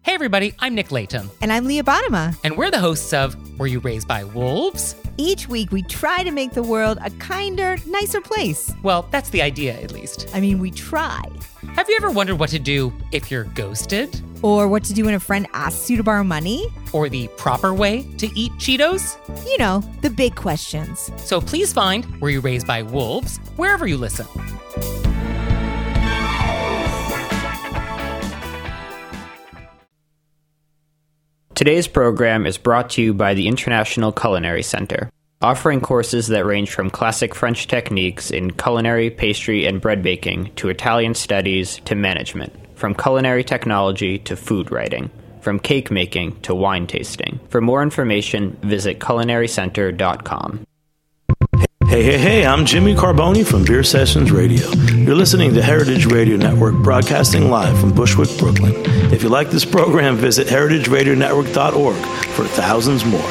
Hey everybody, I'm Nick Layton. And I'm Leah Bottima. And we're the hosts of Were You Raised by Wolves? Each week we try to make the world a kinder, nicer place. Well, that's the idea, at least. I mean, we try. Have you ever wondered what to do if you're ghosted? Or what to do when a friend asks you to borrow money? Or the proper way to eat Cheetos? You know, the big questions. So please find Were You Raised by Wolves wherever you listen. Today's program is brought to you by the International Culinary Center, offering courses that range from classic French techniques in culinary, pastry, and bread baking to Italian studies to management, from culinary technology to food writing, from cake making to wine tasting. For more information, visit culinarycenter.com. Hey, I'm Jimmy Carboni from Beer Sessions Radio. You're listening to Heritage Radio Network, broadcasting live from Bushwick, Brooklyn. If you like this program, visit heritageradionetwork.org for thousands more.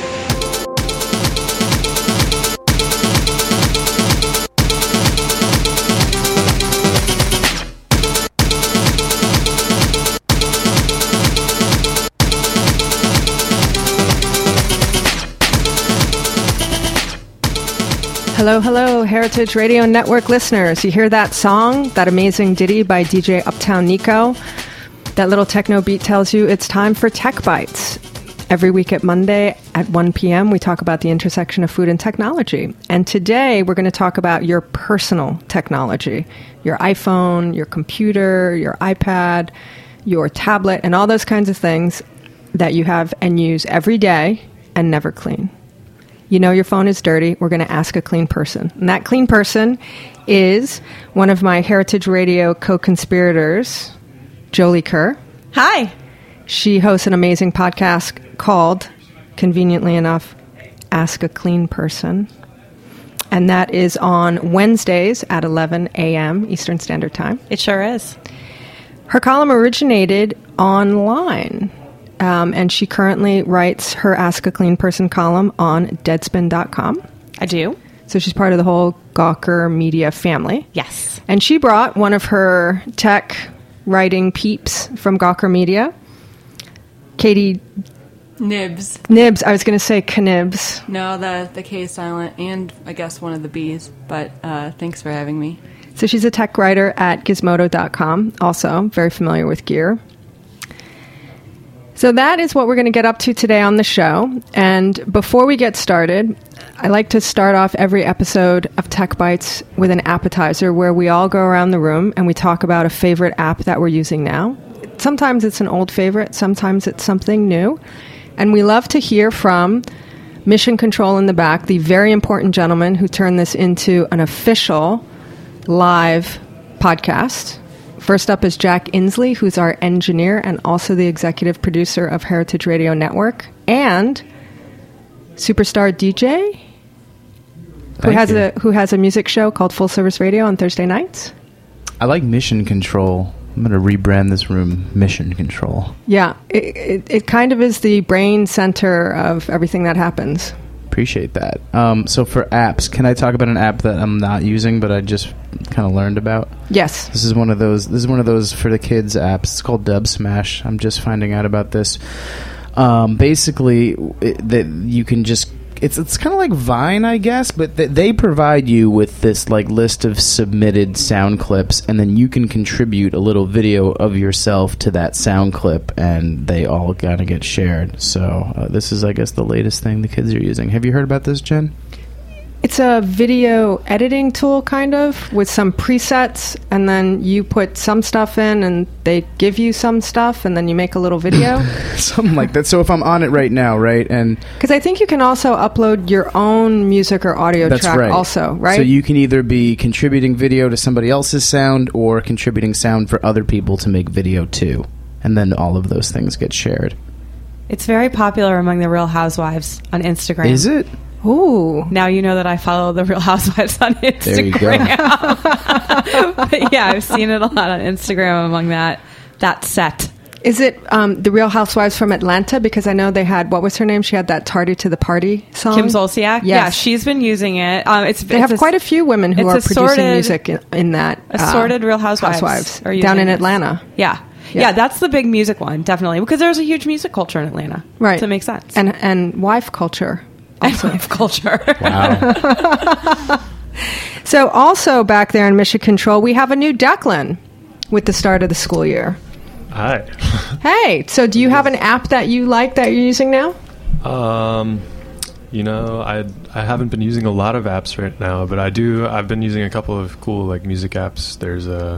Hello, Heritage Radio Network listeners. You hear that song, that amazing ditty by DJ Uptown Nico? That little techno beat tells you it's time for Tech Bites. Every week at Monday at 1 p.m., we talk about the intersection of food and technology. And today, we're going to talk about your personal technology. Your iPhone, your computer, your iPad, your tablet, and all those kinds of things that you have and use every day and never clean. You know your phone is dirty. We're going to ask a clean person. And that clean person is one of my Heritage Radio co-conspirators, Jolie Kerr. Hi. She hosts an amazing podcast called, conveniently enough, Ask a Clean Person. And that is on Wednesdays at 11 a.m. Eastern Standard Time. It sure is. Her column originated online. And she currently writes her Ask a Clean Person column on Deadspin.com. I do. So she's part of the whole Gawker Media family. Yes. And she brought one of her tech writing peeps from Gawker Media, Katie Nibs. Nibs. I was going to say Knibs. No, the K is silent, and I guess one of the B's. But thanks for having me. So she's a tech writer at Gizmodo.com, also very familiar with gear. So that is what we're going to get up to today on the show. And before we get started, I like to start off every episode of Tech Bites with an appetizer where we all go around the room and we talk about a favorite app that we're using now. Sometimes it's an old favorite, sometimes it's something new. And we love to hear from Mission Control in the back, the very important gentleman who turned this into an official live podcast. First up is Jack Inslee, who's our engineer and also the executive producer of Heritage Radio Network, and superstar DJ who has a music show called Full Service Radio on Thursday nights. I like Mission Control. I'm going to rebrand this room Mission Control. Yeah, it kind of is the brain center of everything that happens. Appreciate that. So for apps, can I talk about an app that I'm not using but I just kind of learned about? Yes. This is one of those for the kids apps. It's called Dub Smash. I'm just finding out about this. Basically, that you can just it's kind of like Vine, I guess, but they provide you with this like list of submitted sound clips, and then you can contribute a little video of yourself to that sound clip, and they all kind of get shared. So this is, I guess, the latest thing the kids are using. Have you heard about this, Jen? It's a video editing tool, kind of, with some presets, and then you put some stuff in, and they give you some stuff, and then you make a little video. Something like that. So if I'm on it right now, right, and because I think you can also upload your own music or audio track also, right? So you can either be contributing video to somebody else's sound or contributing sound for other people to make video too. And then all of those things get shared. It's very popular among the Real Housewives on Instagram. Is it? Ooh. Now you know that I follow the Real Housewives on Instagram. There you go. But yeah, I've seen it a lot on Instagram among that set. Is it the Real Housewives from Atlanta? Because I know they had, what was her name? She had that Tardy to the Party song. Kim Zolciak? Yes. Yeah, she's been using it. They have quite a few women who are producing music in that. Assorted Real Housewives. Down in Atlanta. Yeah. Yeah, that's the big music one, definitely, because there's a huge music culture in Atlanta. Right. So it makes sense. And wife culture. Also. Wife culture. Wow. So also back there in Mission Control, we have a new Declan with the start of the school year. Hi. Hey, so do you have an app that you like that you're using now? I haven't been using a lot of apps right now, but I've been using a couple of cool like music apps. There's a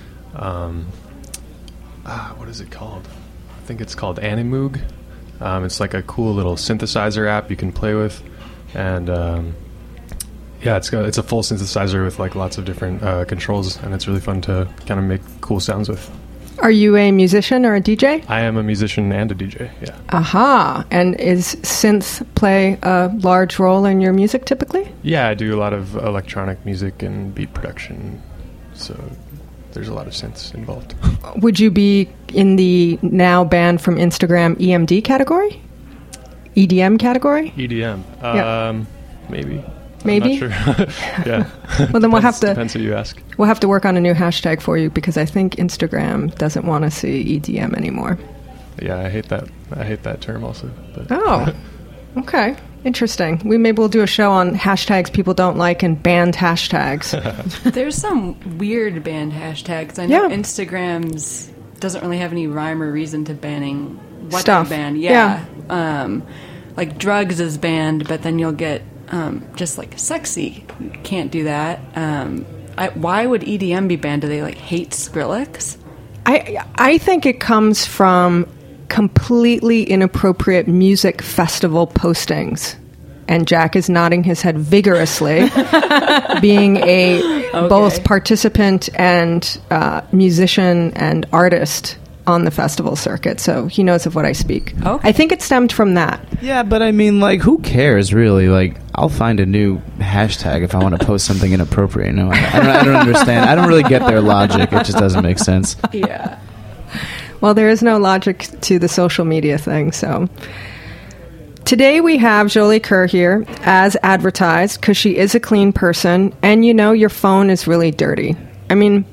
what is it called? I think it's called Animoog. It's like a cool little synthesizer app you can play with, and it's a full synthesizer with like lots of different controls, and it's really fun to kind of make cool sounds with. Are you a musician or a DJ? I am a musician and a DJ, yeah. Aha. And is synth play a large role in your music typically? Yeah, I do a lot of electronic music and beat production, so there's a lot of synths involved. Would you be in the now banned from Instagram EMD category? EDM category? EDM. Yeah. Maybe. Maybe? I'm not sure. Yeah. Well, then Depends who you ask. We'll have to work on a new hashtag for you because I think Instagram doesn't want to see EDM anymore. Yeah, I hate that term also. But. Oh, okay. Interesting. Maybe we'll do a show on hashtags people don't like and banned hashtags. There's some weird banned hashtags. I know Instagram's doesn't really have any rhyme or reason to banning what stuff. they ban. Yeah. Like drugs is banned, but then you'll get just like sexy. You can't do that. Why would EDM be banned? Do they like hate Skrillex? I think it comes from completely inappropriate music festival postings. And Jack is nodding his head vigorously, being both participant and musician and artist on the festival circuit, so he knows of what I speak. Okay. I think it stemmed from that. Yeah, but I mean, like, who cares, really? Like, I'll find a new hashtag if I want to post something inappropriate. No, I don't understand. I don't really get their logic. It just doesn't make sense. Yeah. Well, there is no logic to the social media thing, so... Today we have Jolie Kerr here, as advertised, because she is a clean person, and your phone is really dirty. I mean...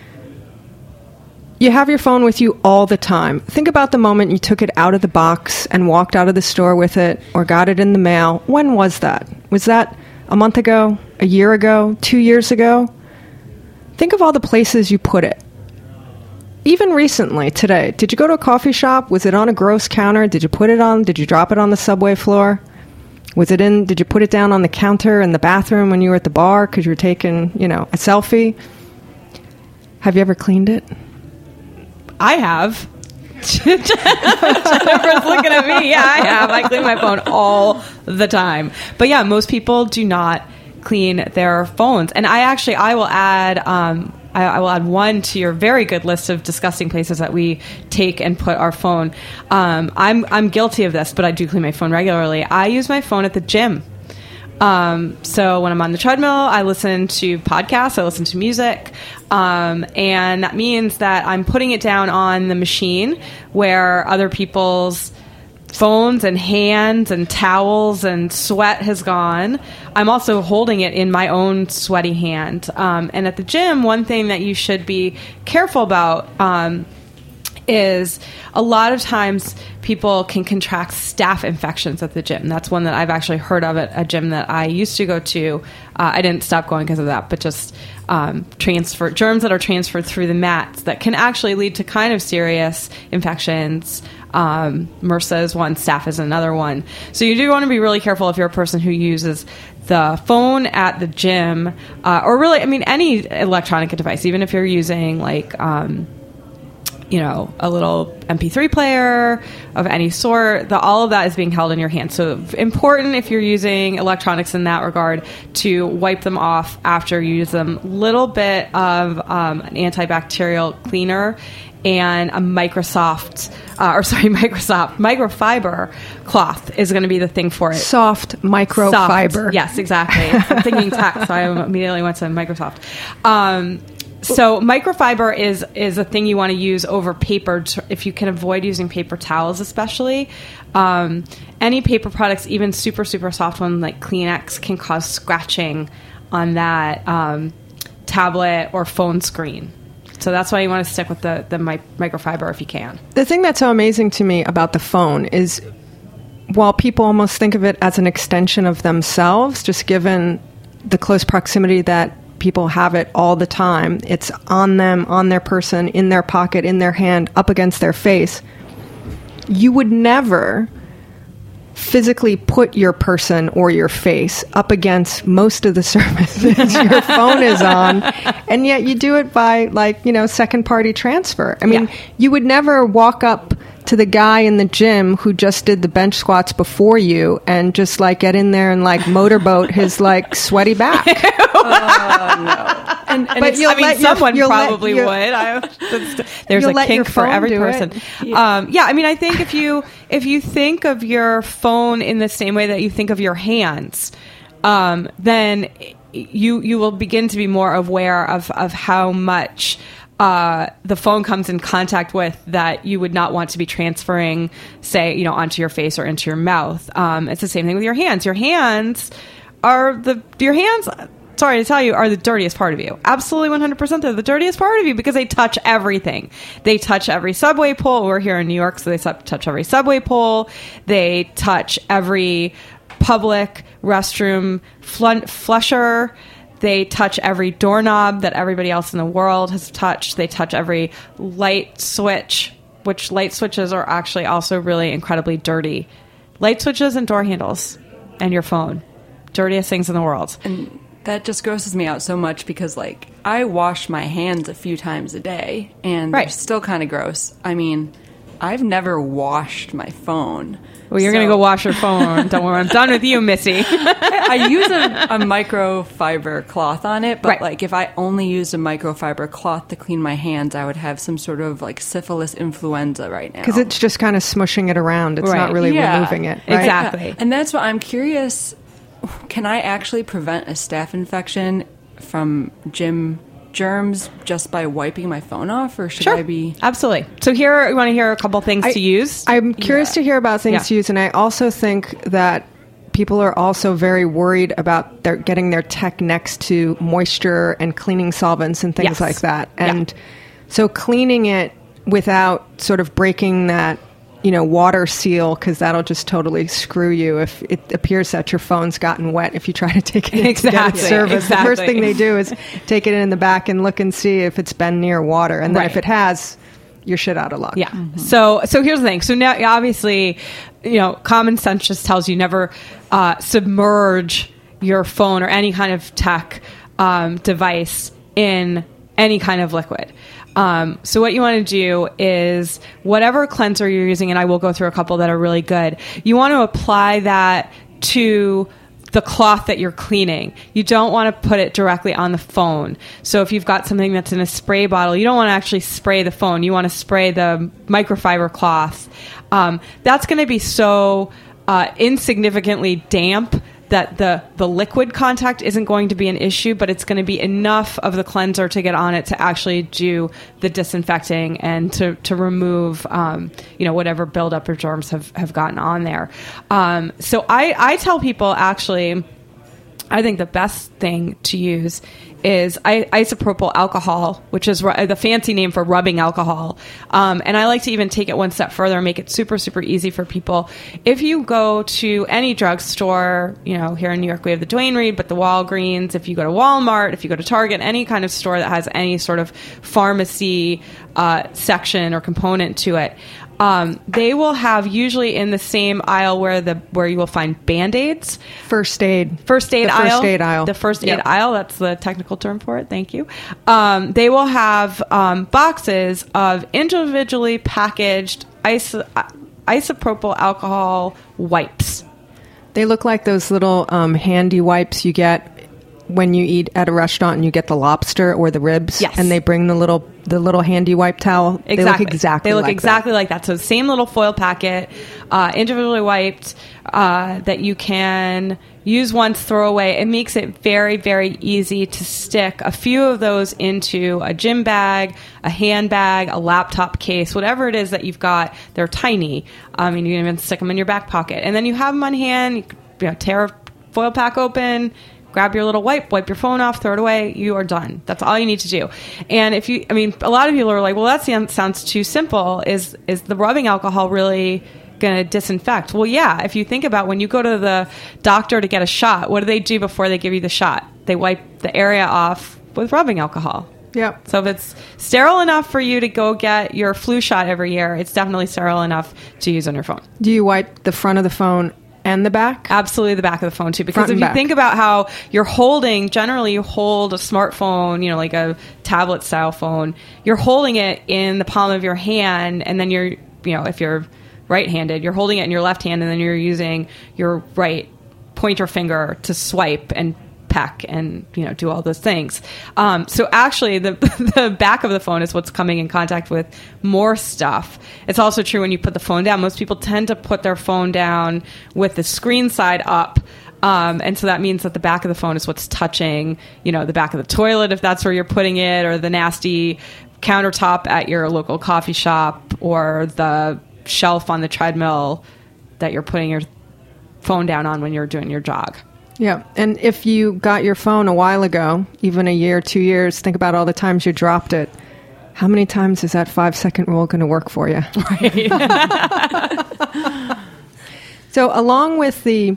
You have your phone with you all the time. Think about the moment you took it out of the box and walked out of the store with it or got it in the mail. When was that? Was that a month ago, a year ago, 2 years ago? Think of all the places you put it. Even recently, today, did you go to a coffee shop? Was it on a gross counter? Did you drop it on the subway floor? Did you put it down on the counter in the bathroom when you were at the bar because you were taking, a selfie? Have you ever cleaned it? I have. Jennifer's looking at me. Yeah, I have. I clean my phone all the time. But yeah, most people do not clean their phones. And I will add I will add one to your very good list of disgusting places that we take and put our phone. I'm guilty of this, but I do clean my phone regularly. I use my phone at the gym. So when I'm on the treadmill, I listen to podcasts, I listen to music, and that means that I'm putting it down on the machine where other people's phones and hands and towels and sweat has gone. I'm also holding it in my own sweaty hand. And at the gym, one thing that you should be careful about is a lot of times people can contract staph infections at the gym. That's one that I've actually heard of at a gym that I used to go to. I didn't stop going because of that, but just germs that are transferred through the mats that can actually lead to kind of serious infections. MRSA is one, staph is another one. So you do want to be really careful if you're a person who uses the phone at the gym, or really, any electronic device, even if you're using a little MP3 player of any sort, all of that is being held in your hand. So important if you're using electronics in that regard to wipe them off after you use them. Little bit of an antibacterial cleaner and a microfiber cloth is going to be the thing for it. Soft microfiber. Soft. Yes, exactly. I'm thinking tech, so I immediately went to Microsoft. So microfiber is a thing you want to use over paper if you can avoid using paper towels, especially. Any paper products, even super, super soft ones like Kleenex, can cause scratching on that tablet or phone screen. So that's why you want to stick with the microfiber if you can. The thing that's so amazing to me about the phone is, while people almost think of it as an extension of themselves, just given the close proximity that people have it all the time, it's on them, on their person, in their pocket, in their hand, up against their face. You would never physically put your person or your face up against most of the services your phone is on, and yet you do it by, like, second party transfer. I mean, you would never walk up to the guy in the gym who just did the bench squats before you and just like get in there and like motorboat his like sweaty back. Oh no! But someone probably would. There's a kink for every person. I mean, I think if you think of your phone in the same way that you think of your hands, then you will begin to be more aware of how much the phone comes in contact with that you would not want to be transferring, say, onto your face or into your mouth. It's the same thing with your hands. Your hands, sorry to tell you, are the dirtiest part of you. Absolutely 100% they're the dirtiest part of you because they touch everything. They touch every subway pole. We're here in New York, so they touch every subway pole. They touch every public restroom flusher. They touch every doorknob that everybody else in the world has touched. They touch every light switch, which light switches are actually also really incredibly dirty. Light switches and door handles and your phone. Dirtiest things in the world. And that just grosses me out so much because, like, I wash my hands a few times a day, and they're still kind of gross. I mean, I've never washed my phone. Well, you're going to go wash your phone. Don't worry, I'm done with you, Missy. I use a microfiber cloth on it, but like if I only used a microfiber cloth to clean my hands, I would have some sort of like syphilis influenza right now. Because it's just kind of smushing it around. It's not really removing it. Right? Exactly. And that's what I'm curious. Can I actually prevent a staph infection from gym germs just by wiping my phone off, or should I be? Absolutely. So here, you want to hear a couple things to use? I'm curious to hear about things to use, and I also think that people are also very worried about getting their tech next to moisture and cleaning solvents and things like that. And so cleaning it without sort of breaking that water seal, because that'll just totally screw you if it appears that your phone's gotten wet if you try to take it in to get it serviced. The first thing they do is take it in the back and look and see if it's been near water, and then if it has, you're shit out of luck. Yeah. Mm-hmm. So here's the thing. So now, obviously, common sense just tells you never submerge your phone or any kind of tech device in any kind of liquid. So what you want to do is whatever cleanser you're using, and I will go through a couple that are really good, you want to apply that to the cloth that you're cleaning. You don't want to put it directly on the phone. So if you've got something that's in a spray bottle, you don't want to actually spray the phone. You want to spray the microfiber cloth. That's going to be so insignificantly damp that the liquid contact isn't going to be an issue, but it's going to be enough of the cleanser to get on it to actually do the disinfecting and to remove whatever buildup or germs have gotten on there. So I tell people, actually, I think the best thing to use is isopropyl alcohol, which is the fancy name for rubbing alcohol. And I like to even take it one step further and make it super, super easy for people. If you go to any drugstore, here in New York we have the Duane Reade, but the Walgreens, if you go to Walmart, if you go to Target, any kind of store that has any sort of pharmacy section or component to it, they will have, usually in the same aisle where you will find Band-Aids. First aid aisle. The first aid aisle. That's the technical term for it. Thank you. They will have boxes of individually packaged isopropyl alcohol wipes. They look like those little handy wipes you get when you eat at a restaurant and you get the lobster or the ribs. Yes. And they bring the little handy wipe towel. Exactly. They look exactly like that. So the same little foil packet, individually wiped, that you can use once, throw away. It makes it very, very easy to stick a few of those into a gym bag, a handbag, a laptop case, whatever it is that you've got. They're tiny. You can even stick them in your back pocket. And then you have them on hand. You tear a foil pack open, grab your little wipe your phone off, throw it away. You are done. That's all you need to do. And a lot of people are like, well, that sounds too simple. Is the rubbing alcohol really going to disinfect? Well, yeah. If you think about when you go to the doctor to get a shot, what do they do before they give you the shot? They wipe the area off with rubbing alcohol. Yep. So if it's sterile enough for you to go get your flu shot every year, it's definitely sterile enough to use on your phone. Do you wipe the front of the phone and the back? Absolutely the back of the phone too. Because Front if and you back. think about how generally you hold a smartphone, like a tablet style phone, you're holding it in the palm of your hand, and then if you're right-handed, you're holding it in your left hand, and then you're using your right pointer finger to swipe and peck and do all those things. So actually the back of the phone is what's coming in contact with more stuff. It's also true when you put the phone down. Most people tend to put their phone down with the screen side up. And so that means that the back of the phone is what's touching, the back of the toilet, if that's where you're putting it, or the nasty countertop at your local coffee shop, or the shelf on the treadmill that you're putting your phone down on when you're doing your jog. Yeah. And if you got your phone a while ago, even a year, 2 years, think about all the times you dropped it. How many times is that 5-second rule going to work for you? Right. So along with the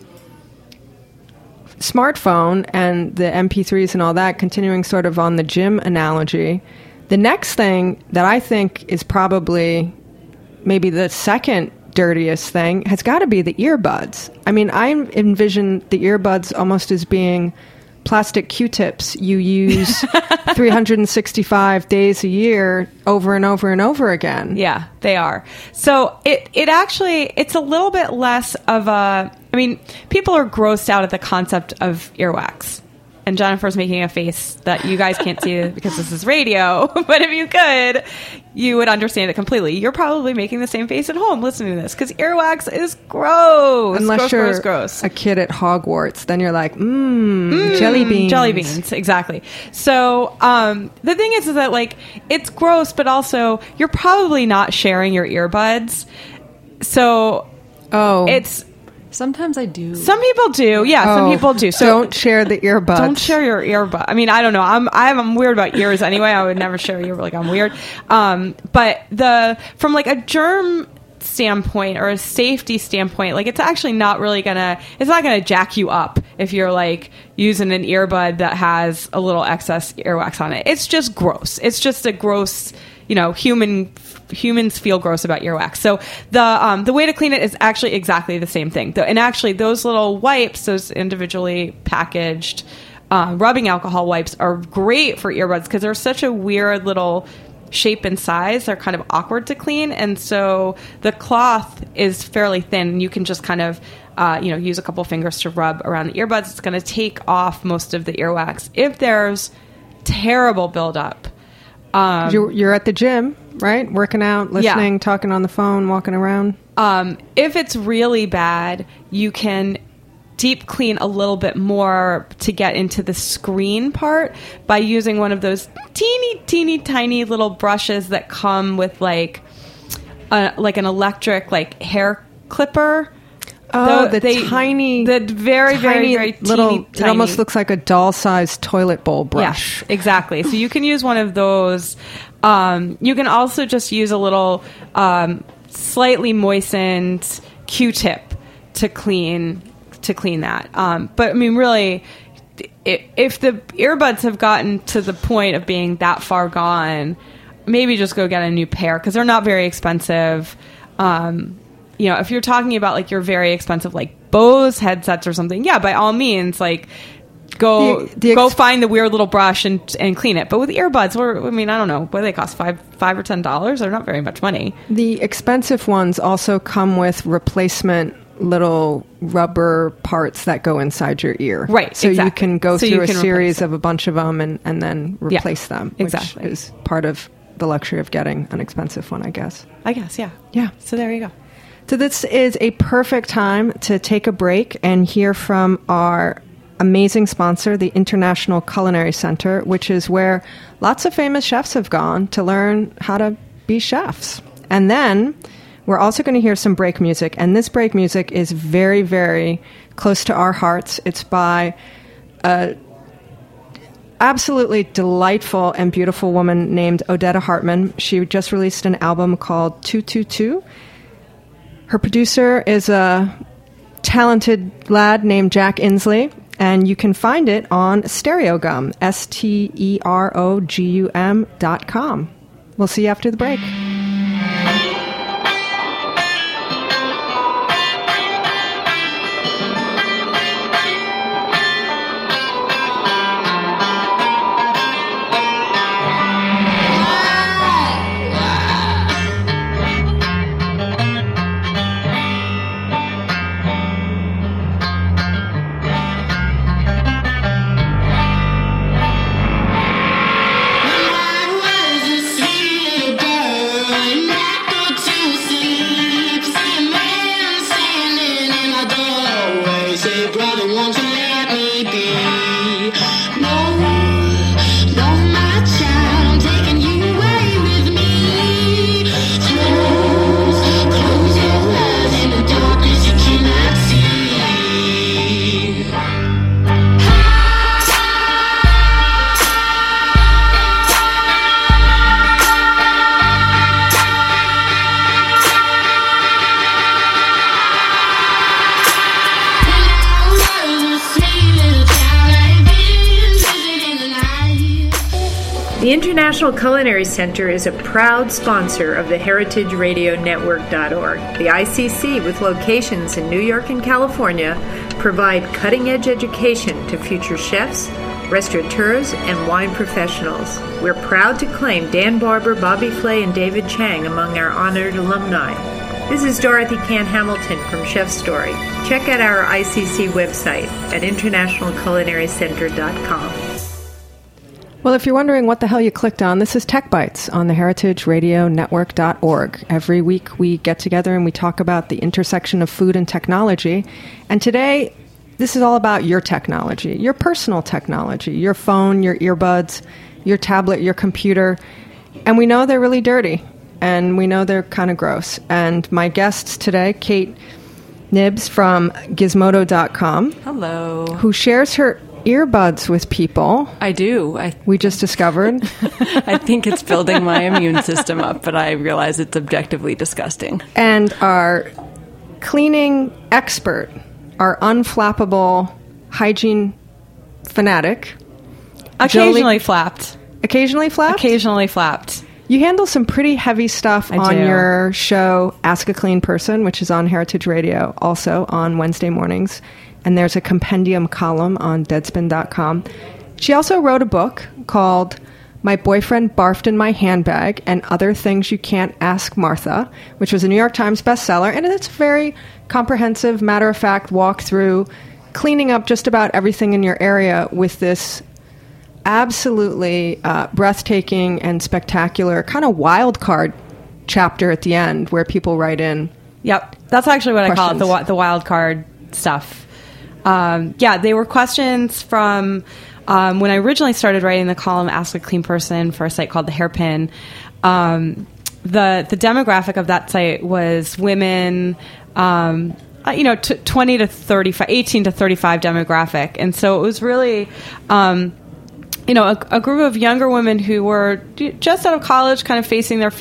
smartphone and the MP3s and all that, continuing sort of on the gym analogy, the next thing that I think is probably maybe the second dirtiest thing has got to be the earbuds. I mean, I envision the earbuds almost as being plastic Q-tips you use 365 days a year over and over and over again. Yeah, they are. So it's a little bit less of people are grossed out at the concept of earwax. And Jennifer's making a face that you guys can't see because this is radio. But if you could, you would understand it completely. You're probably making the same face at home listening to this because earwax is gross. Unless you're a kid at Hogwarts, then you're like, jelly beans. Jelly beans, exactly. So the thing is that it's gross, but also you're probably not sharing your earbuds. So it's... Sometimes I do. Some people do. Yeah, some people do. So don't share the earbuds. Don't share your earbud. I mean, I don't know. I'm weird about ears anyway. I would never share your I'm weird. But from a germ standpoint or a safety standpoint, it's actually not really it's not gonna jack you up if you're using an earbud that has a little excess earwax on it. It's just gross. It's just a gross, humans feel gross about earwax. So the way to clean it is actually exactly the same thing. And actually those little wipes, those individually packaged rubbing alcohol wipes are great for earbuds because they're such a weird little shape and size. They're kind of awkward to clean. And so the cloth is fairly thin. You can just kind of use a couple fingers to rub around the earbuds. It's going to take off most of the earwax. If there's terrible buildup, you're at the gym, right? Working out, listening, talking on the phone, walking around. If it's really bad, you can deep clean a little bit more to get into the screen part by using one of those teeny tiny little brushes that come with an electric hair clipper. Oh, the very, very, very little, tiny. It almost looks like a doll-sized toilet bowl brush. Yes, exactly. So you can use one of those. You can also just use a little slightly moistened Q-tip to clean that. But I mean, really, if the earbuds have gotten to the point of being that far gone, maybe just go get a new pair because they're not very expensive. If you're talking about your very expensive Bose headsets or something, yeah, by all means, go find the weird little brush and clean it. But with earbuds, I don't know, what do they cost? $5 or $10? They're not very much money. The expensive ones also come with replacement little rubber parts that go inside your ear. Right, so exactly. You can go through a series of a bunch of them and then replace them. Exactly. Which is part of the luxury of getting an expensive one, I guess. Yeah. Yeah. So there you go. So this is a perfect time to take a break and hear from our amazing sponsor, the International Culinary Center, which is where lots of famous chefs have gone to learn how to be chefs. And then we're also going to hear some break music. And this break music is very, very close to our hearts. It's by a absolutely delightful and beautiful woman named Odetta Hartman. She just released an album called 222. Her producer is a talented lad named Jack Inslee, and you can find it on Stereogum, STEROGUM.com. We'll see you after the break. The International Culinary Center is a proud sponsor of the HeritageRadioNetwork.org. The ICC, with locations in New York and California, provide cutting-edge education to future chefs, restaurateurs, and wine professionals. We're proud to claim Dan Barber, Bobby Flay, and David Chang among our honored alumni. This is Dorothy Cann Hamilton from Chef Story. Check out our ICC website at internationalculinarycenter.com. Well, if you're wondering what the hell you clicked on, this is Tech Bites on the HeritageRadioNetwork.org. Every week we get together and we talk about the intersection of food and technology. And today, this is all about your technology, your personal technology, your phone, your earbuds, your tablet, your computer. And we know they're really dirty, and we know they're kind of gross. And my guests today, Kate Knibbs from Gizmodo.com. Hello. Who shares her earbuds with people. I do. We just discovered. I think it's building my immune system up, but I realize it's objectively disgusting. And our cleaning expert, our unflappable hygiene fanatic. Occasionally flapped. Occasionally flapped? Occasionally flapped. You handle some pretty heavy stuff on your show, Ask a Clean Person, which is on Heritage Radio, also on Wednesday mornings. And there's a compendium column on Deadspin.com. She also wrote a book called My Boyfriend Barfed in My Handbag and Other Things You Can't Ask Martha, which was a New York Times bestseller. And it's a very comprehensive, matter-of-fact walk through cleaning up just about everything in your area with this absolutely breathtaking and spectacular kind of wild card chapter at the end where people write in. Yep. That's actually what questions. I call it, the wild card stuff. They were questions from when I originally started writing the column Ask a Clean Person for a site called The Hairpin. The demographic of that site was women, 20 to 35, 18 to 35 demographic. And so it was really, a group of younger women who were just out of college, kind of facing their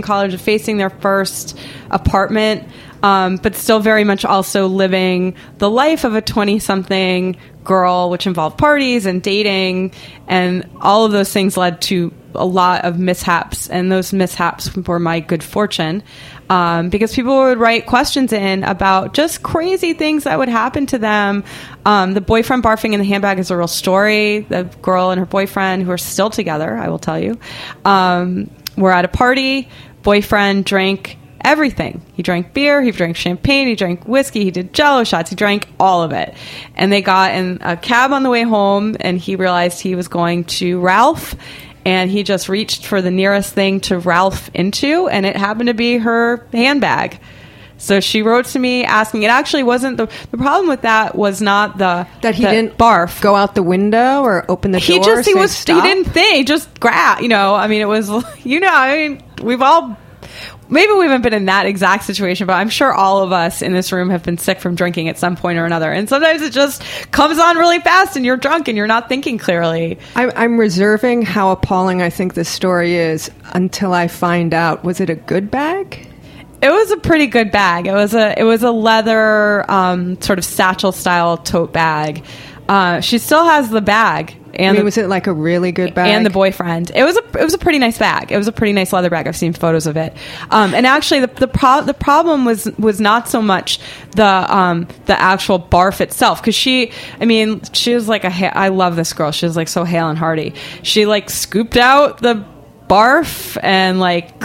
first apartment. But still very much also living the life of a 20-something girl, which involved parties and dating, and all of those things led to a lot of mishaps, and those mishaps were my good fortune, because people would write questions in about just crazy things that would happen to them. The boyfriend barfing in the handbag is a real story. The girl and her boyfriend, who are still together, I will tell you, were at a party. Boyfriend drank everything. He drank beer, he drank champagne, he drank whiskey, he did Jell-O shots, he drank all of it. And they got in a cab on the way home, and he realized he was going to Ralph, and he just reached for the nearest thing to Ralph into, and it happened to be her handbag. So she wrote to me asking. It actually wasn't the problem with that was not that he didn't barf, go out the window or open the door. He didn't think, just grab. It was, we've all maybe we haven't been in that exact situation, but I'm sure all of us in this room have been sick from drinking at some point or another. And sometimes it just comes on really fast and you're drunk and you're not thinking clearly. I'm reserving how appalling I think this story is until I find out, was it a good bag? It was a pretty good bag. It was a leather sort of satchel style tote bag. She still has the bag. And was it like a really good bag? And the boyfriend. It was a pretty nice bag. It was a pretty nice leather bag. I've seen photos of it. And actually, the problem was not so much the actual barf itself, because she was like I love this girl. She was like so hale and hearty. She like scooped out the barf and like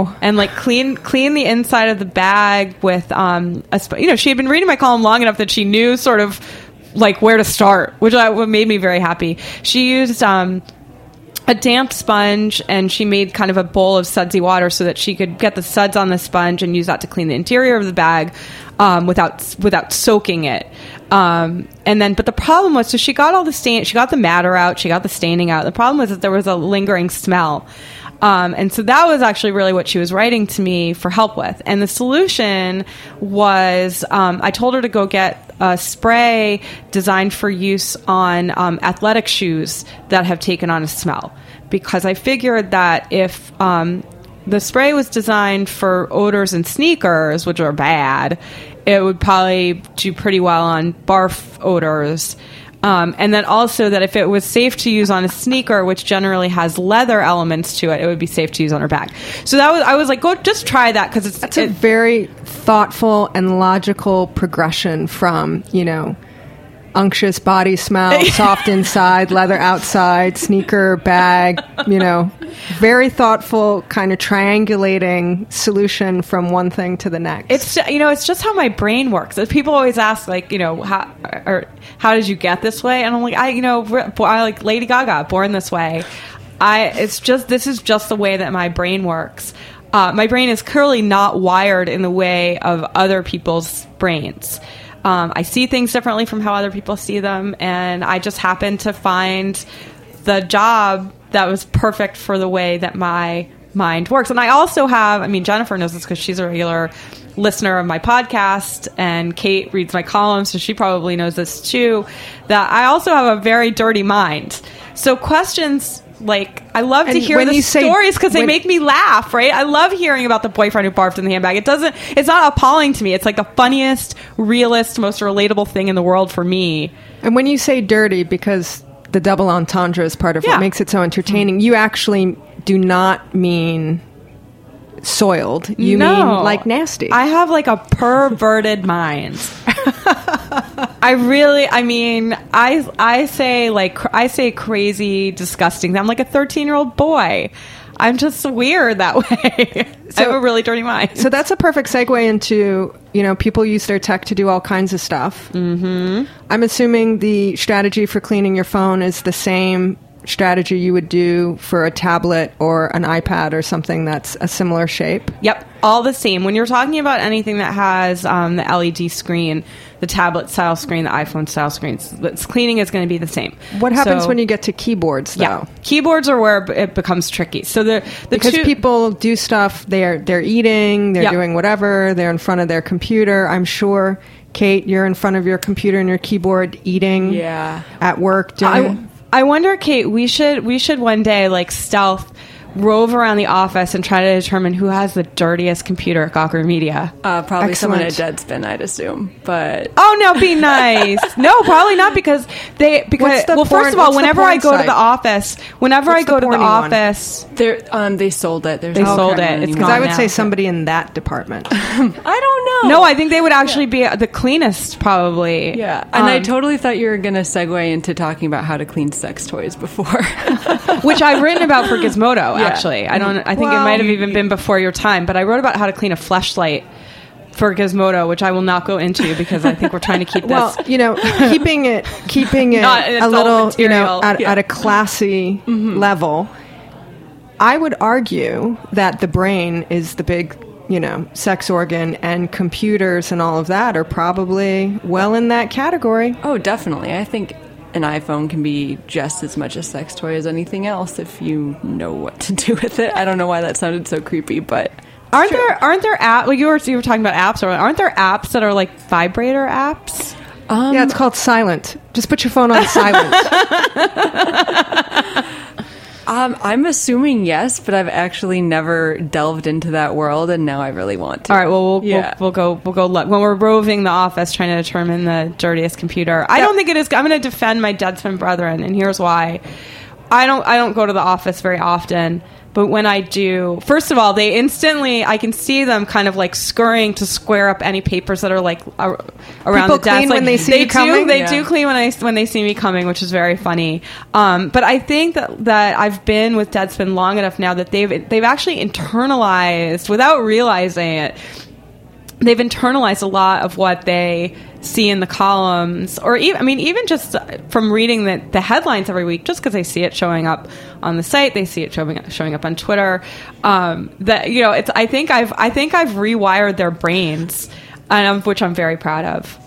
clean the inside of the bag with she had been reading my column long enough that she knew sort of like where to start, which made me very happy. She used a damp sponge, and she made kind of a bowl of sudsy water so that she could get the suds on the sponge and use that to clean the interior of the bag without soaking it. But the problem was, so she got all the stain, she got the matter out, she got the staining out. The problem was that there was a lingering smell. And so that was actually really what she was writing to me for help with. And the solution was, I told her to go get a spray designed for use on athletic shoes that have taken on a smell. Because I figured that if the spray was designed for odors and sneakers, which are bad, it would probably do pretty well on barf odors. And then also that if it was safe to use on a sneaker, which generally has leather elements to it, it would be safe to use on her back. So I was like, go just try that, because that's a very thoughtful and logical progression from, unctuous body smell, soft inside, leather outside, sneaker, bag, very thoughtful kind of triangulating solution from one thing to the next. It's just how my brain works. People always ask, like, how did you get this way? And I'm like, I like Lady Gaga, born this way. This is just the way that my brain works. My brain is clearly not wired in the way of other people's brains. I see things differently from how other people see them, and I just happened to find the job that was perfect for the way that my mind works. And I also have, Jennifer knows this because she's a regular listener of my podcast, and Kate reads my columns, so she probably knows this too, that I also have a very dirty mind. So questions like, I love to hear the stories because they make me laugh, right? I love hearing about the boyfriend who barfed in the handbag. It's not appalling to me. It's like the funniest, realest, most relatable thing in the world for me. And when you say dirty, because the double entendre is part of what makes it so entertaining, you actually do not mean soiled. You mean like nasty. I have like a perverted mind. I say crazy, disgusting. I'm like a 13-year-old boy. I'm just weird that way. I have a really dirty mind. So that's a perfect segue into, people use their tech to do all kinds of stuff. Mm-hmm. I'm assuming the strategy for cleaning your phone is the same strategy you would do for a tablet or an iPad or something that's a similar shape. Yep, all the same. When you're talking about anything that has the LED screen, the tablet style screen, the iPhone style screens, its cleaning is going to be the same. What happens when you get to keyboards, though? Yeah, keyboards are where it becomes tricky. So because people do stuff, they're eating, they're doing whatever, they're in front of their computer. I'm sure, Kate, you're in front of your computer and your keyboard eating at work doing... I wonder, Kate, we should one day like stealth rove around the office and try to determine who has the dirtiest computer at Gawker Media. Probably someone at Deadspin, I'd assume. But be nice. No, probably not, because first of all, whenever I go to the office, they sold it. They sold it. It's because I would say somebody in that department. I don't know. No, I think they would actually be the cleanest, probably. Yeah, and I totally thought you were going to segue into talking about how to clean sex toys before, which I've written about for Gizmodo. Actually, I think it might have even been before your time, but I wrote about how to clean a fleshlight for Gizmodo, which I will not go into because I think we're trying to keep this. Well, keeping it a little, at a classy level. I would argue that the brain is the big, sex organ, and computers and all of that are probably well in that category. Oh, definitely. I think an iPhone can be just as much a sex toy as anything else if you know what to do with it. I don't know why that sounded so creepy, but Aren't there apps? Like you were talking about apps, or aren't there apps that are like vibrator apps? Yeah, it's called Silent. Just put your phone on silent. I'm assuming yes, but I've actually never delved into that world, and now I really want to. All right, well, we'll go look. When we're roving the office trying to determine the dirtiest computer, I don't think it is. I'm going to defend my Deadspin brethren, and here's why. I don't go to the office very often, but when I do, first of all, they instantly, I can see them kind of like scurrying to square up any papers that are like around People the desk. clean Like, when they see you coming? They do clean when they see me coming, which is very funny. But I think that I've been with Deadspin long enough now that they've actually internalized, without realizing it, they've internalized a lot of what they see in the columns, or even just from reading the headlines every week, just because they see it showing up on the site, they see it showing up on Twitter. I think I've rewired their brains, which I'm very proud of.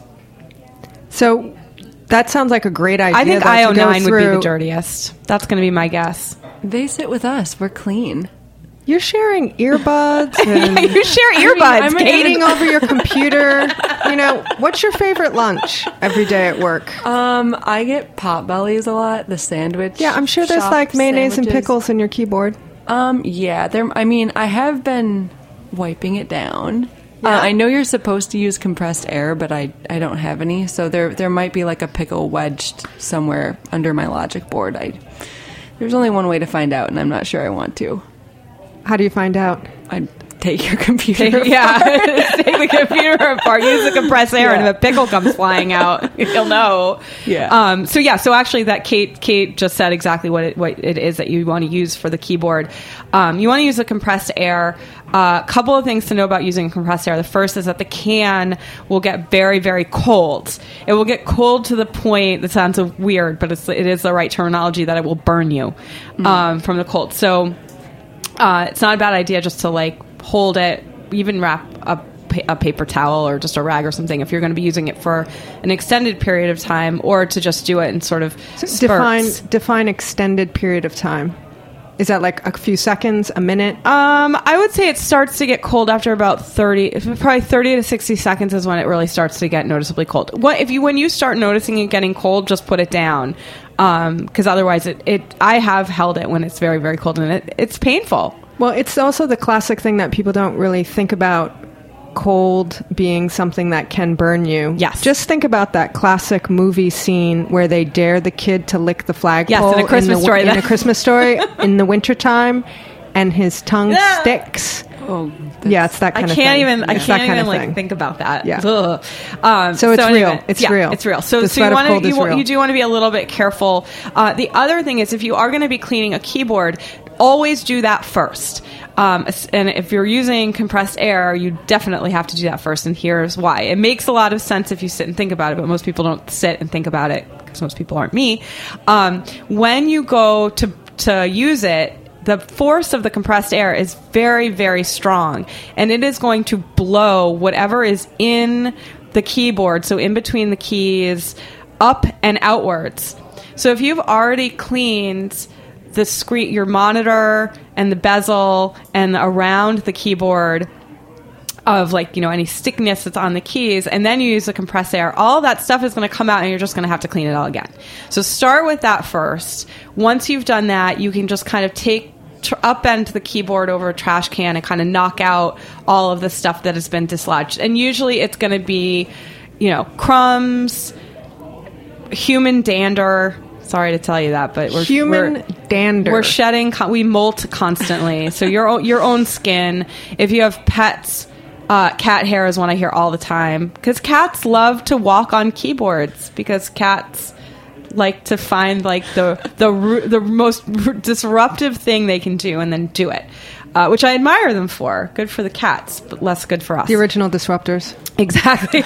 So that sounds like a great idea. I think IO9 would be the dirtiest. That's going to be my guess. They sit with us. We're clean. You're sharing earbuds. And you share earbuds, skating over your computer. What's your favorite lunch every day at work? I get Potbellies a lot. The sandwich. Yeah, I'm sure there's like mayonnaise and pickles in your keyboard. Yeah. I have been wiping it down. Yeah. I know you're supposed to use compressed air, but I don't have any. So there might be like a pickle wedged somewhere under my Logic board. There's only one way to find out, and I'm not sure I want to. How do you find out? I take your computer apart. Take the computer apart, use the compressed air, and if a pickle comes flying out, you'll know. Yeah. So actually that Kate just said exactly what it is that you want to use for the keyboard. You want to use the compressed air. A couple of things to know about using compressed air. The first is that the can will get very, very cold. It will get cold to the point, that sounds weird, but it is the right terminology, that it will burn you from the cold. So it's not a bad idea just to like hold it, even wrap a paper towel or just a rag or something if you're going to be using it for an extended period of time, or to just do it in sort of spurts. Define extended period of time. Is that like a few seconds, a minute? I would say it starts to get cold after about probably 30 to 60 seconds is when it really starts to get noticeably cold. When you start noticing it getting cold, just put it down. Because otherwise I have held it when it's very, very cold, and it's painful. Well, it's also the classic thing that people don't really think about, cold being something that can burn you. Yes. Just think about that classic movie scene where they dare the kid to lick the flagpole. Yes, in A Christmas Story. In A Christmas Story in the wintertime, and his tongue sticks. Oh, yeah, it's that kind of thing. I can't even think about that. Yeah. So it's real. It's real. It's real. So you do want to be a little bit careful. The other thing is, if you are going to be cleaning a keyboard, always do that first. And if you're using compressed air, you definitely have to do that first. And here's why. It makes a lot of sense if you sit and think about it, but most people don't sit and think about it because most people aren't me. When you go to use it, the force of the compressed air is very, very strong, and it is going to blow whatever is in the keyboard, so in between the keys, up and outwards. So if you've already cleaned the screen, your monitor, and the bezel, and around the keyboard of any stickiness that's on the keys, and then you use the compressed air, all that stuff is going to come out, and you're just going to have to clean it all again. So start with that first. Once you've done that, you can just kind of upend the keyboard over a trash can and kind of knock out all of the stuff that has been dislodged. And usually it's going to be, crumbs, human dander. Sorry to tell you that, but we're dander. We're shedding. We molt constantly. So your own skin. If you have pets, cat hair is one I hear all the time, because cats love to walk on keyboards, because cats like to find the most disruptive thing they can do and then do it, which I admire them for. Good for the cats, but less good for us. The original disruptors. Exactly.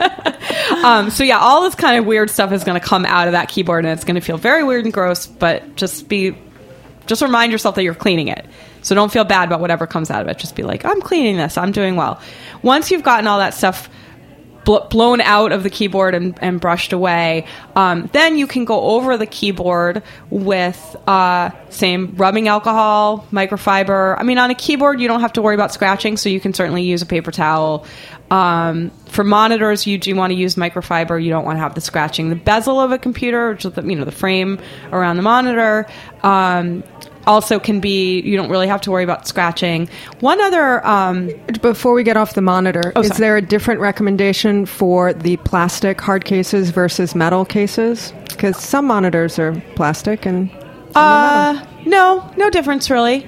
So yeah, all this kind of weird stuff is going to come out of that keyboard, and it's going to feel very weird and gross, but just remind yourself that you're cleaning it. So don't feel bad about whatever comes out of it. Just be like, I'm cleaning this. I'm doing well. Once you've gotten all that stuff blown out of the keyboard and brushed away. Then you can go over the keyboard with same rubbing alcohol, microfiber. I mean, on a keyboard, you don't have to worry about scratching, so you can certainly use a paper towel. For monitors, you do want to use microfiber. You don't want to have the scratching. The bezel of a computer, which is the frame around the monitor, also can be, you don't really have to worry about scratching. One other... Before we get off the monitor, is there a different recommendation for the plastic hard cases versus metal cases? Because some monitors are plastic and some are metal. No difference really.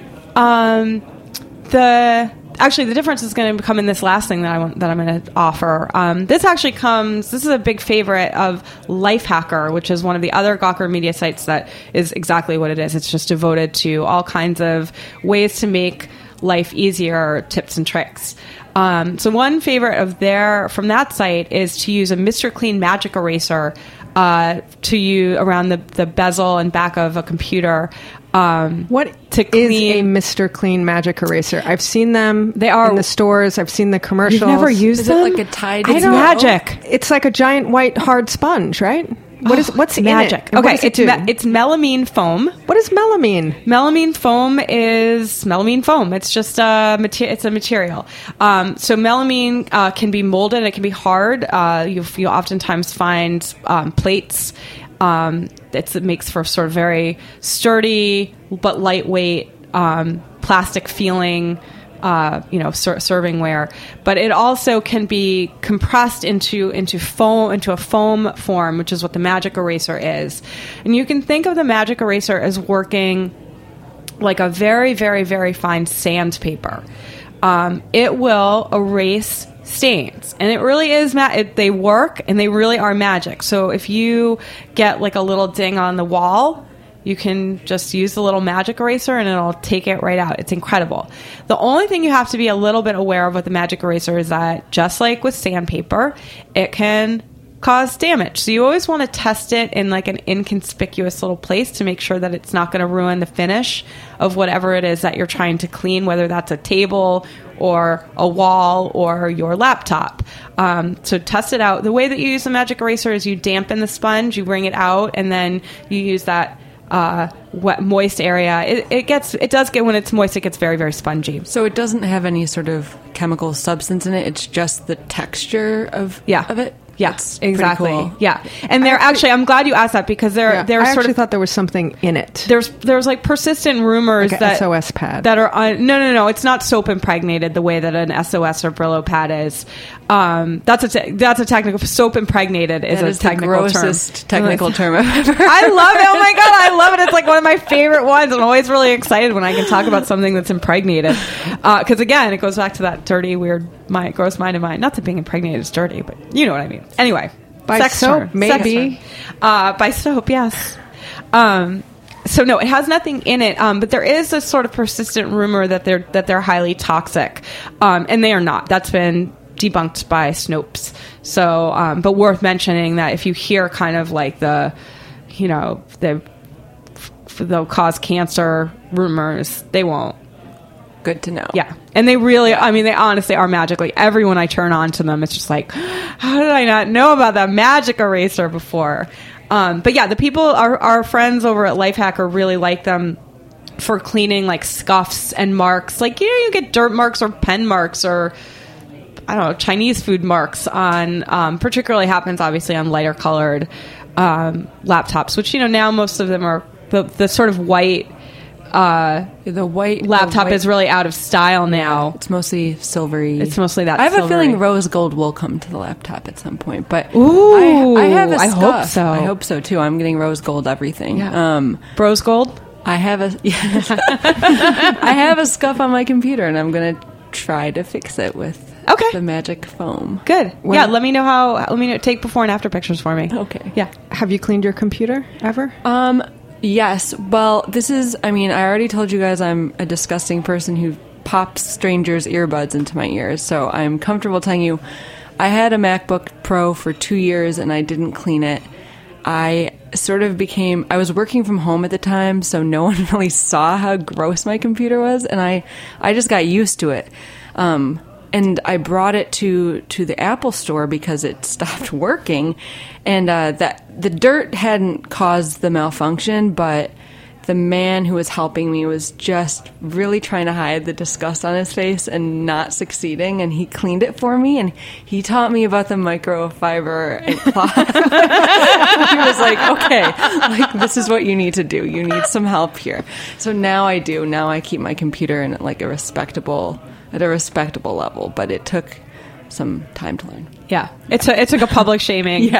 Actually, the difference is going to come in this last thing that I'm going to offer. This is a big favorite of Lifehacker, which is one of the other Gawker Media sites that is exactly what it is. It's just devoted to all kinds of ways to make life easier, tips and tricks. So one favorite from that site is to use a Mr. Clean Magic Eraser to use around the bezel and back of a computer. What is a Mr. Clean Magic Eraser? I've seen them. They are in the stores. I've seen the commercials. You've never used them? Is it like a Tide? It's magic. It's like a giant white hard sponge, right? What's magic? In it? Okay, it's melamine foam. What is melamine? Melamine foam is melamine foam. It's just it's a material. So melamine can be molded. It can be hard. You oftentimes find plates. It makes for sort of very sturdy but lightweight plastic feeling. Servingware, but it also can be compressed into a foam form, which is what the Magic Eraser is. And you can think of the Magic Eraser as working like a very, very, very fine sandpaper. It will erase stains, and it really is they work, and they really are magic. So if you get like a little ding on the wall, you can just use the little Magic Eraser and it'll take it right out. It's incredible. The only thing you have to be a little bit aware of with the Magic Eraser is that, just like with sandpaper, it can cause damage. So you always want to test it in like an inconspicuous little place to make sure that it's not going to ruin the finish of whatever it is that you're trying to clean, whether that's a table or a wall or your laptop. So test it out. The way that you use the Magic Eraser is you dampen the sponge, you bring it out, and then you use that wet, moist area. It does get, when it's moist, it gets very, very spongy. So it doesn't have any sort of chemical substance in it. It's just the texture of it. Yes, exactly. Cool. Yeah, and I'm glad you asked that, because I thought there was something in it. There's like persistent rumors like that SOS pad that are no. It's not soap impregnated the way that an SOS or Brillo pad is. That's a technical. Soap impregnated is a technical term. The grossest technical term I've ever heard. I love it. Oh my god, I love it. It's like one of my favorite ones. I'm always really excited when I can talk about something that's impregnated, because again, it goes back to that dirty, weird, gross mind of mine. Not that being impregnated is dirty, but you know what I mean. Anyway, by soap, maybe. By soap, yes. So no, it has nothing in it, but there is a sort of persistent rumor that they're highly toxic, and they are not. That's been debunked by Snopes. So, but worth mentioning that if you hear kind of like they'll cause cancer rumors, they won't. Good to know. Yeah. And they really, they honestly are magically. Everyone I turn on to them, it's just like, how did I not know about that Magic Eraser before? But yeah, the people, our friends over at Lifehacker really like them for cleaning like scuffs and marks. Like, you get dirt marks or pen marks or, I don't know, Chinese food marks on, particularly happens obviously on lighter colored laptops, which, now most of them are the sort of white. The white laptop is really out of style now. It's mostly silvery. It's mostly that. I have silvery. a feeling rose gold will come to the laptop at some point, but ooh, I have a I scuff. hope so. I hope so too. I'm getting rose gold everything. Yeah. Rose gold. I have I have a scuff on my computer, and I'm gonna try to fix it with the magic foam. Good. Let me know take before and after pictures for me. Okay. Yeah. Have you cleaned your computer ever? Yes. Well, this is, I already told you guys I'm a disgusting person who pops strangers' earbuds into my ears. So I'm comfortable telling you, I had a MacBook Pro for 2 years and I didn't clean it. I was working from home at the time, so no one really saw how gross my computer was. And I just got used to it. and I brought it to the Apple store because it stopped working, and that the dirt hadn't caused the malfunction, but the man who was helping me was just really trying to hide the disgust on his face and not succeeding, and he cleaned it for me, and he taught me about the microfiber and cloth. He was like, okay, like, this is what you need to do. You need some help here. So now I do. Now I keep my computer in like a respectable level, but it took some time to learn. Yeah, it took a public shaming. Yeah.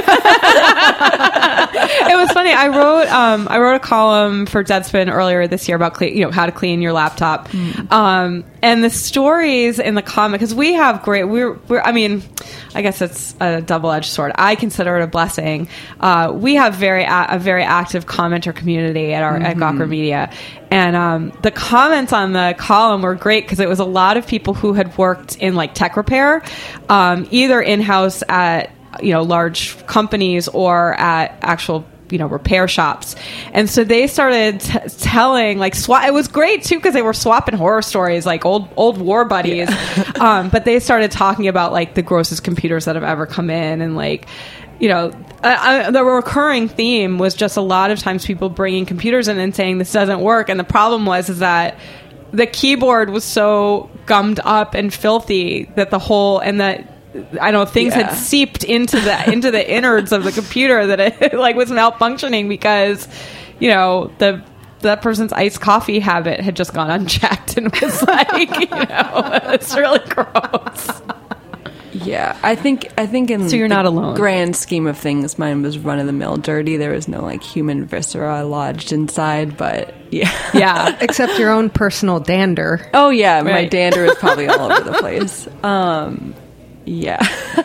It was funny. I wrote a column for Deadspin earlier this year about how to clean your laptop, and the stories in the comic, because we have great. I mean, I guess it's a double-edged sword. I consider it a blessing. We have a very active commenter community at Gawker Media, and the comments on the column were great because it was a lot of people who had worked in like tech repair, either in-house at large companies or at actual repair shops. And so they started telling like it was great too because they were swapping horror stories like old war buddies. Yeah. But they started talking about like the grossest computers that have ever come in, and like the recurring theme was just a lot of times people bringing computers in and saying this doesn't work, and the problem is that the keyboard was so gummed up and filthy that things had seeped into the innards of the computer, that it like was malfunctioning because that person's iced coffee habit had just gone unchecked and was like it's really gross. Yeah, I think in so you're not alone. Grand scheme of things, mine was run of the mill dirty. There was no like human viscera lodged inside, but yeah, except your own personal dander. Oh yeah, right. My dander is probably all over the place. Yeah.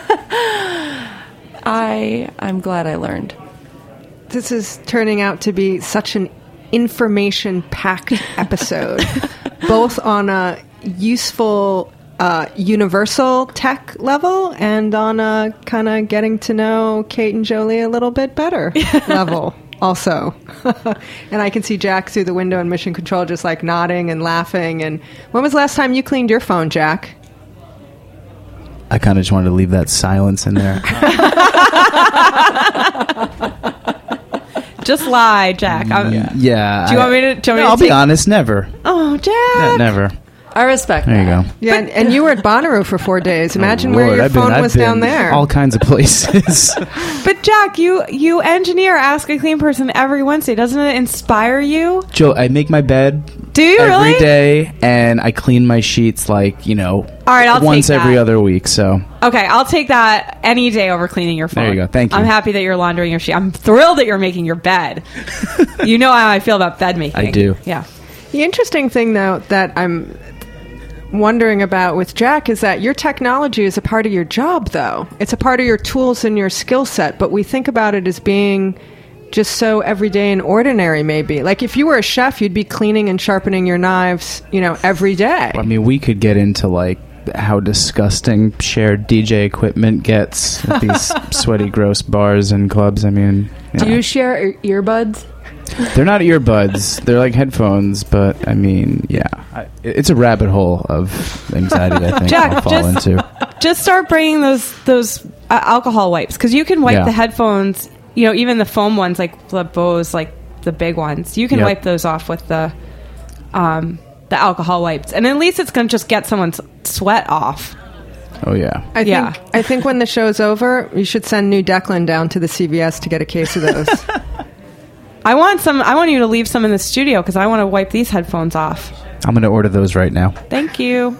I'm glad I learned. This is turning out to be such an information-packed episode, both on a useful, universal tech level and on a kind of getting to know Kate and Jolie a little bit better level also. And I can see Jack through the window in Mission Control just like nodding and laughing. And when was the last time you cleaned your phone, Jack? I kind of just wanted to leave that silence in there. Just lie, Jack. Yeah. Do you want me to? I'll be honest. Never. Oh, Jack. Yeah, never. I respect that. There you go. Yeah, and you were at Bonnaroo for 4 days. Imagine where your phone was down there. All kinds of places. But Jack, you engineer Ask a Clean Person every Wednesday. Doesn't it inspire you? Joe, I make my bed. Do you every really? day, and I clean my sheets like all right, I'll once take every that. other week. So okay, I'll take that any day over cleaning your phone. There you go. Thank you. I'm happy that you're laundering your sheet. I'm thrilled that you're making your bed. You know how I feel about bed making. I do. Yeah. The interesting thing, though, that I'm wondering about with Jack is that your technology is a part of your job, though. It's a part of your tools and your skill set, but we think about it as being just so everyday and ordinary, maybe. Like if you were a chef, you'd be cleaning and sharpening your knives, every day. I mean, we could get into like how disgusting shared DJ equipment gets at these sweaty, gross bars and clubs. I mean, do you share earbuds? They're not earbuds. They're like headphones, but I mean, yeah. It's a rabbit hole of anxiety, I think, Jack, I'll fall into. Just start bringing those alcohol wipes, because you can wipe the headphones, even the foam ones, like the Bose, like the big ones. You can wipe those off with the alcohol wipes. And at least it's going to just get someone's sweat off. Oh, yeah. I think when the show's over, you should send New Declan down to the CVS to get a case of those. I want you to leave some in the studio because I want to wipe these headphones off. I'm going to order those right now. Thank you.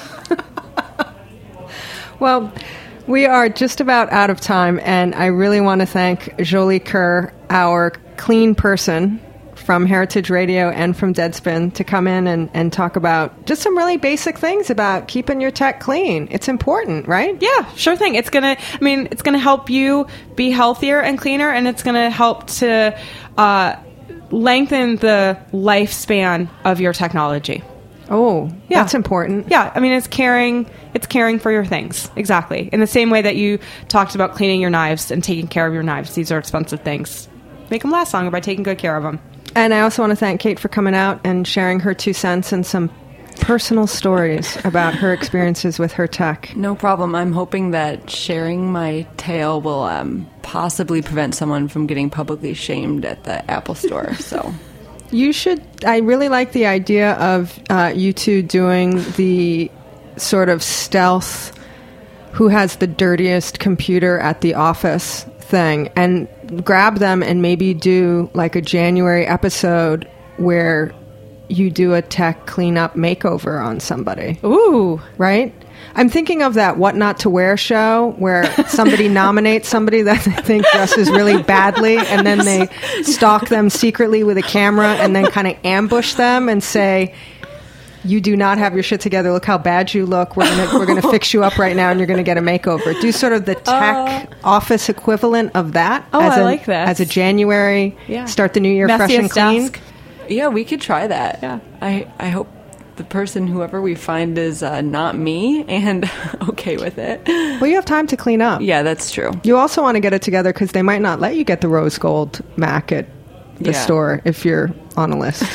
Well, we are just about out of time, and I really want to thank Jolie Kerr, our clean person from Heritage Radio and from Deadspin, to come in and talk about just some really basic things about keeping your tech clean. It's important, right? Yeah, sure thing. It's gonna help you be healthier and cleaner, and it's gonna help to lengthen the lifespan of your technology. Oh, yeah. That's important. Yeah, I mean, it's caring for your things. Exactly. In the same way that you talked about cleaning your knives and taking care of your knives. These are expensive things. Make them last longer by taking good care of them. And I also want to thank Kate for coming out and sharing her 2 cents and some personal stories about her experiences with her tech. No problem. I'm hoping that sharing my tale will possibly prevent someone from getting publicly shamed at the Apple Store. So you should. I really like the idea of you two doing the sort of stealth, who has the dirtiest computer at the office thing, and grab them and maybe do like a January episode where you do a tech cleanup makeover on somebody. Ooh. Right? I'm thinking of that What Not to Wear show where somebody nominates somebody that they think dresses really badly, and then they stalk them secretly with a camera and then kind of ambush them and say, you do not have your shit together. Look how bad you look. We're gonna fix you up right now, and you're gonna get a makeover. Do sort of the tech office equivalent of that. Oh, I like that. As a January, start the new year Messiest fresh and clean. desk. yeah, we could try that. Yeah. I hope the person, whoever we find, is not me and okay with it. Well, you have time to clean up. Yeah, that's true. You also want to get it together because they might not let you get the rose gold Mac at the store if you're on a list.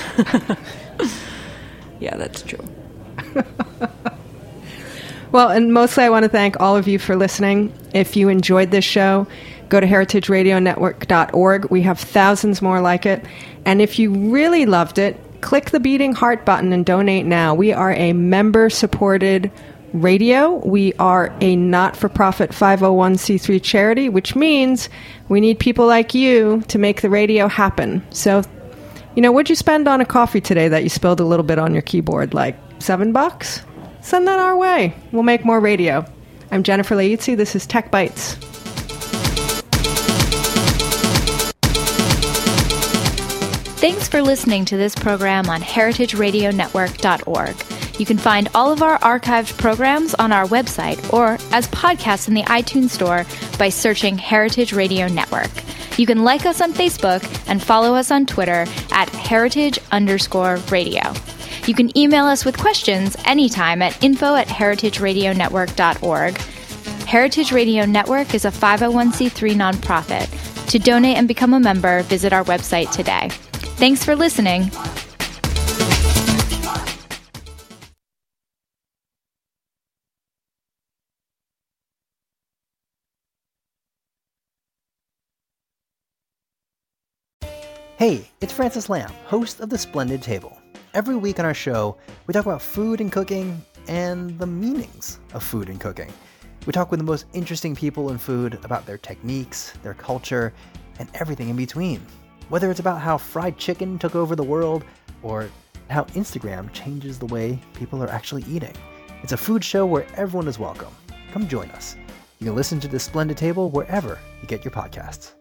Yeah, that's true. Well, and mostly I want to thank all of you for listening. If you enjoyed this show, go to heritageradionetwork.org. We have thousands more like it. And if you really loved it, click the beating heart button and donate now. We are a member-supported radio. We are a not-for-profit 501c3 charity, which means we need people like you to make the radio happen. So, what'd you spend on a coffee today that you spilled a little bit on your keyboard? Like $7? Send that our way. We'll make more radio. I'm Jennifer Leitzi. This is Tech Bites. Thanks for listening to this program on heritageradionetwork.org. You can find all of our archived programs on our website or as podcasts in the iTunes Store by searching Heritage Radio Network. You can like us on Facebook and follow us on Twitter at heritage_radio. You can email us with questions anytime at info@heritageradionetwork.org. Heritage Radio Network is a 501c3 nonprofit. To donate and become a member, visit our website today. Thanks for listening. Hey, it's Francis Lamb, host of The Splendid Table. Every week on our show, we talk about food and cooking and the meanings of food and cooking. We talk with the most interesting people in food about their techniques, their culture, and everything in between. Whether it's about how fried chicken took over the world or how Instagram changes the way people are actually eating. It's a food show where everyone is welcome. Come join us. You can listen to The Splendid Table wherever you get your podcasts.